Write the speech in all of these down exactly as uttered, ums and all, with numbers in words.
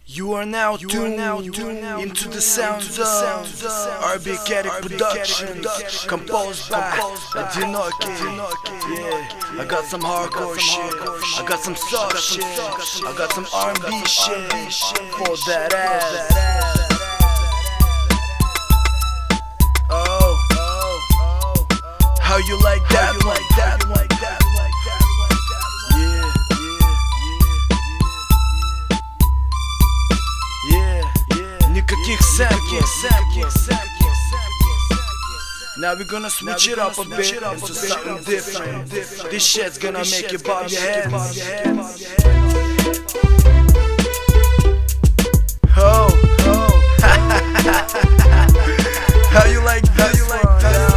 You are now you tuned, are now tuned into the sounds of R B Carrick Productions, composed by Одинокий. Yeah, I got some hardcore shit, I got some soft shit, I got some R and B shit for that ass. Oh, how you like that? You like that? You like that? Никаких samples. Now we're gonna switch it up a bit into something different. This shit's gonna make you bob your head. Oh, how you like that? You like that?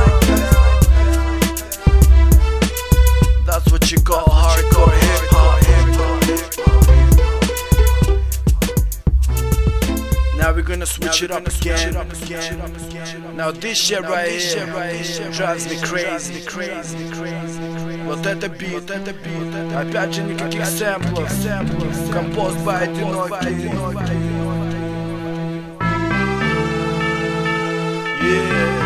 That's what you call hardcore hip hop. Now we're gonna switch it up again. Now this shit right here drives me crazy. Вот это бит, опять же никаких сэмплов, composed by Одинокий. Yeah.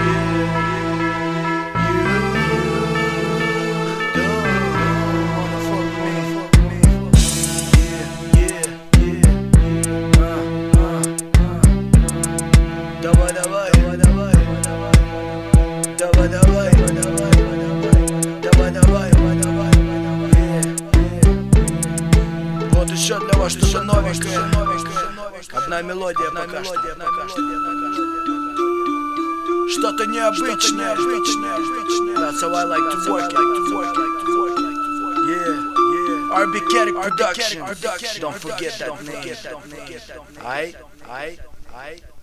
Давай, давай, давай, давай, давай, давай, давай, давай. Вот еще для вас что-то новенькое. Одна мелодия пока что. Что-то необычное. That's how I like to work it. Yeah, yeah. R B Carrick Productions. Don't forget that name. Aight, aight, aight.